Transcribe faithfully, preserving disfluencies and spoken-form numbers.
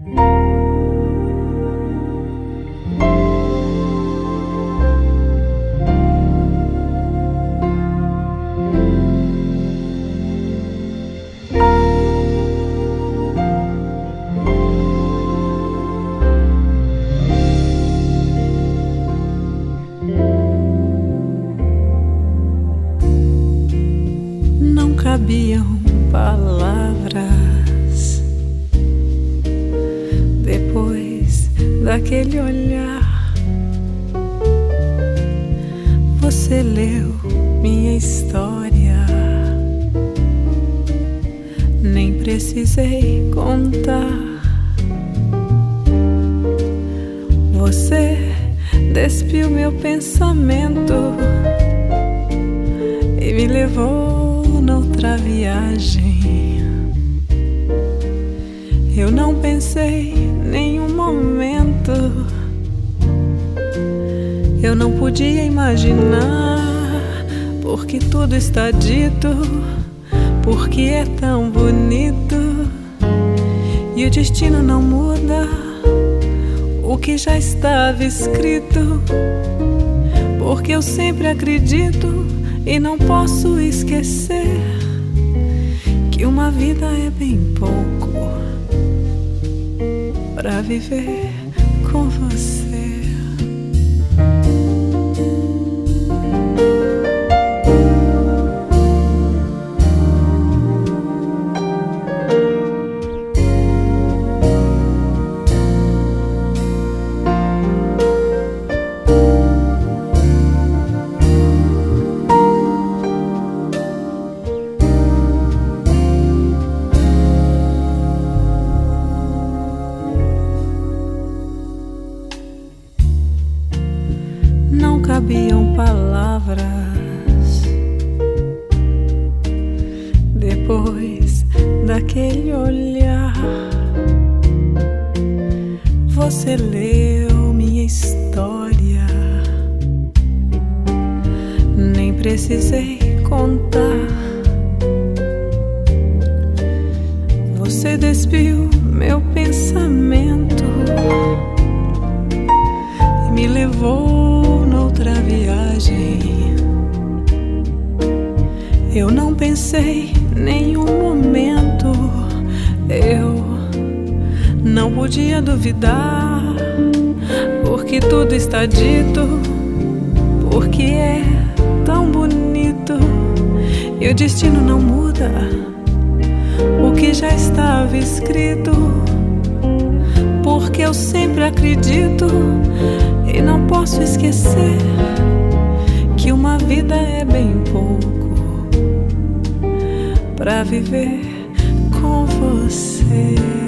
Cabiam palavras depois daquele olhar. Você leu minha história, nem precisei contar. Você despiu meu pensamento e me levou noutra viagem. Eu não pensei nenhum momento, eu não podia imaginar, porque tudo está dito, porque é tão bonito, e o destino não muda o que já estava escrito, porque eu sempre acredito e não posso esquecer que uma vida é bem pouco pra viver com você. Não cabiam palavras depois daquele olhar. Você leu minha história, nem precisei contar. Você despiu meu pensamento e me levou noutra viagem. Eu não pensei nenhum momento, eu não podia duvidar, porque tudo está dito, porque é tão bonito, e o destino não muda o que já estava escrito, porque eu sempre acredito e não posso esquecer que uma vida é bem pouco pra viver com você.